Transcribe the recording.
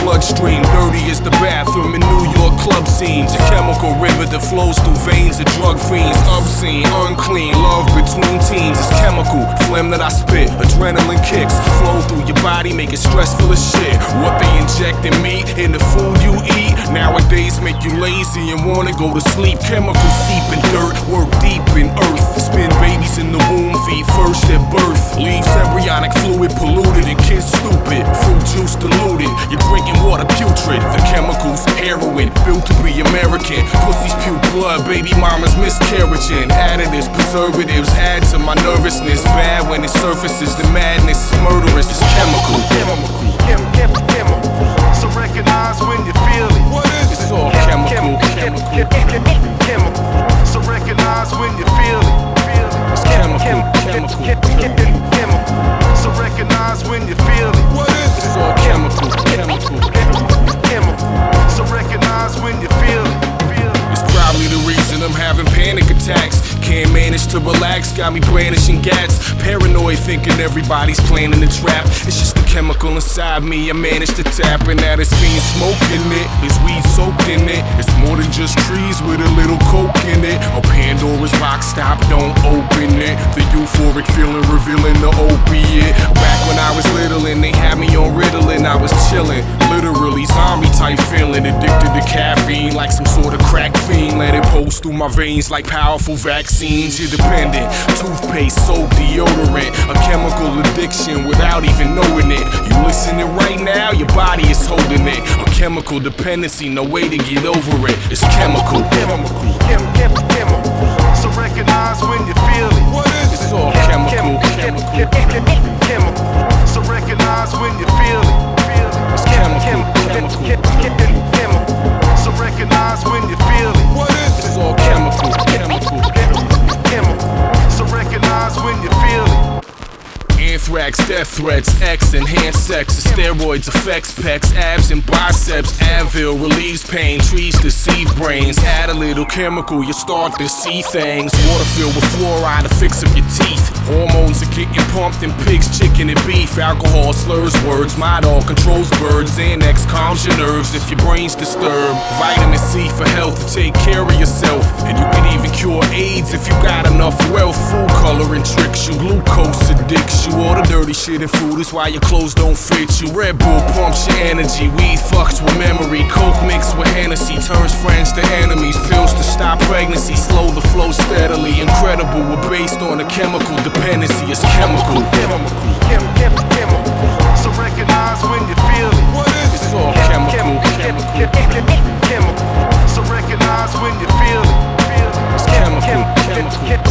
bloodstream. Dirty as the bathroom in New York club scenes. A chemical river that flows through veins of drug fiends. Obscene, unclean, love between teens. It's chemical, phlegm that I spit. Adrenaline kicks, flow through your body, make it stressful as shit. What they inject in me, in the food you eat, nowadays make you lazy and wanna go to sleep. Chemicals seep in dirt, work deep in earth. Spin babies in the womb, feed first at birth. Leaves embryonic fluid polluted and kids stupid. Fruit juice diluted, you're drinking water putrid. The chemicals, heroin, built to be American. Pussies puke blood, baby mamas miscarriaging. Additives, preservatives add to my nervousness. Bad when it surfaces, the madness is murderous. It's chemical. Chemical. So recognize when you feel it. What is it? It's all chemical. Chemical. So recognize when you feel it. It's chemical. So recognize when you feel it. What is it? It's all chemical. So recognize when you feel it. It's probably the reason I'm having panic attacks. Can't manage to relax, got me brandishing gats. Paranoid, thinking everybody's planning a trap. It's just the chemical inside me I managed to tap. And that is fiend smoking it, is weed soaked in it. It's more than just trees with a little coke in it. Or Pandora's box, stop, don't open it. The euphoric feeling revealing the opiate. Back when I was little and they had me on Ritalin, I was chilling. Literally zombie type feeling, addicted to caffeine like some sort of crack fiend. Let it pulse through my veins like powerful vaccines. You're dependent, toothpaste, soap, deodorant. A chemical addiction without even knowing it. You listening right now, your body is holding it. A chemical dependency, no way to get over it. It's chemical. So recognize when you feel it. What is it? It's all chemical. So recognize when you feel it. It's chemical. So recognize when you feel it. What is it? It's all chemical. So recognize when you feel it. Anthrax, death threats, X, enhanced sex, steroids, effects, pecs, abs and biceps, Advil relieves pain, trees deceive brains. Add a little chemical, you start to see things. Water filled with fluoride to fix up your teeth. Hormones are getting pumped in pigs, chicken and beef. Alcohol slurs words, Midol controls birds. Xanax calms your nerves if your brain's disturbed. Vitamin C for health, to take care of yourself. And you can even cure AIDS if you got enough wealth. Food coloring tricks you, glucose addicts you. All the dirty shit in food is why your clothes don't fit you. Red Bull pumps your energy, weed fucks with memory. Coke mixed with Hennessy turns friends to enemies. Pills to stop pregnancy, slow the flow steadily. Incredible, we're based on a chemical dependency. It's chemical. So recognize when you feel it. What is it? It's all chemical. So recognize when you feel it. It's chemical.